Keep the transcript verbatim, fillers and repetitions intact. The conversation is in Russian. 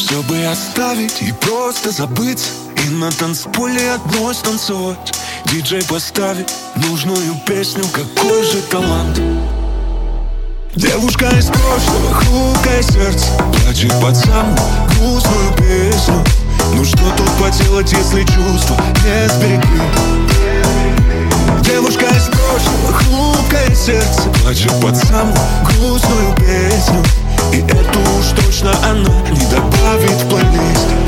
Все бы оставить и просто забыть, и на танцполе одной станцевать. Диджей поставит нужную песню, какой же талант. Девушка из прошлого, хрупкое сердце, плачет под самую грустную песню. Ну что тут поделать, если чувства не сберегли? Девушка из прошлого, хрупкое сердце, плачет под самую грустную песню. И эту уж точно она не добавит в плейлист.